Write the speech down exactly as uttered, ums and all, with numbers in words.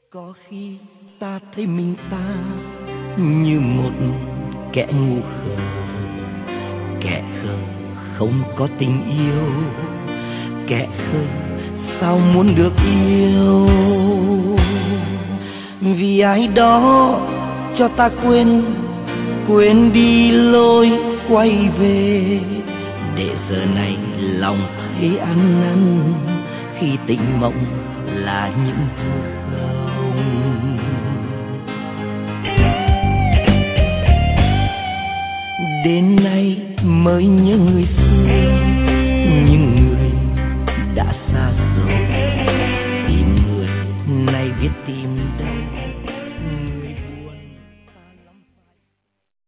Có khi ta thấy mình ta như một kẻ ngu khờ, kẻ khờ không có tình yêu, kẻ khờ sao muốn được yêu. Vì ai đó cho ta quên, quên đi lối quay về, để giờ này lòng thấy ăn năn khi tình mộng là những hư không. Đến nay mới nhớ người xưa,